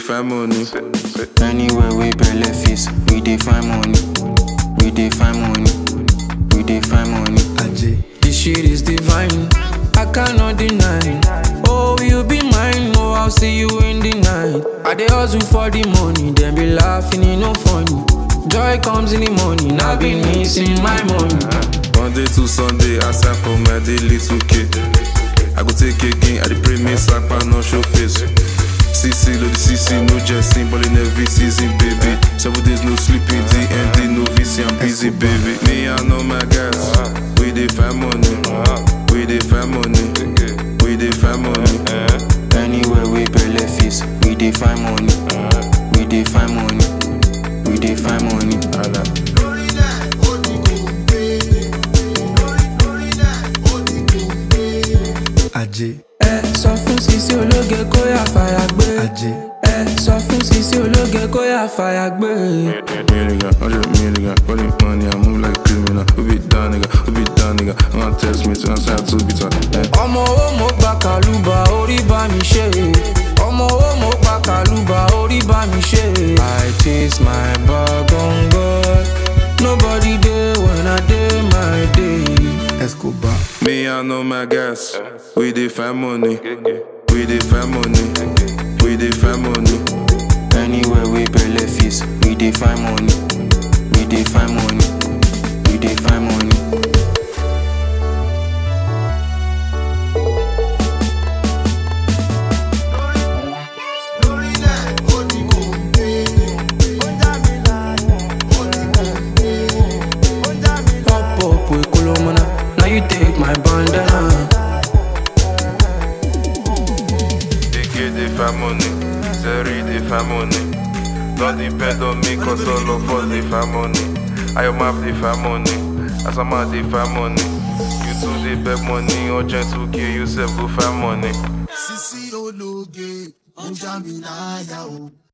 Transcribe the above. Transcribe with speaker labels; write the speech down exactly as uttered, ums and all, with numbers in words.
Speaker 1: find money.
Speaker 2: Anywhere we belle face, we dey find money. We dey find money. We dey find money. This shit is divine, I cannot deny. Oh, you be mine, oh, I'll see you in the night. I dey hustle for the money, then be laughing, it no funny. Joy comes in the morning, I've been missing my money.
Speaker 1: Monday to Sunday, I sign for my daily two K. I go take again, I dey pray me sapa no show face. C C, load the C C, no jesting, ballin' every season, baby. Seven days no sleeping, D M D, no V C, I'm busy, baby. Me, I know my guys, we dey find money, we dey find money, we dey find money.
Speaker 2: Anywhere we belle face, we dey find money. We dey find money. We dey find money.
Speaker 3: Ajé.
Speaker 2: Ẹ sọ fún Sisi ológe kó yá fàyà gbé.
Speaker 3: Ajé.
Speaker 2: Ẹ sọ fún Sisi ológe kó yá fàyà gbé.
Speaker 1: Million, hundred million, running money, I move like a criminal. Who be down, nigga? Who be down, nigga? I'm gonna text me to answer to be talking.
Speaker 2: Ọmọ owó mo gba kàlùbà orí bá mi ṣe. Ọmọ owó mo gba kàlùbà orí bá mi ṣe. I chase my bag on God. Nobody there when I dey my day.
Speaker 3: Escobar.
Speaker 1: Me, I know my guys. We dey find money. We dey find money. We dey find money.
Speaker 2: Anywhere we belle face, we dey find money. We dey find money. We dey find money. Pop up with Kolomana, now you take my bandana.
Speaker 1: They dey find money. Zeri dey find money. Don't depend on me, cause all of us dey find money. I am map dey find money. Asama dey find money. You too dey beg money. Urgent to kill yourself, go find money.
Speaker 4: Sisi ológe, ó ń já mi láyà o.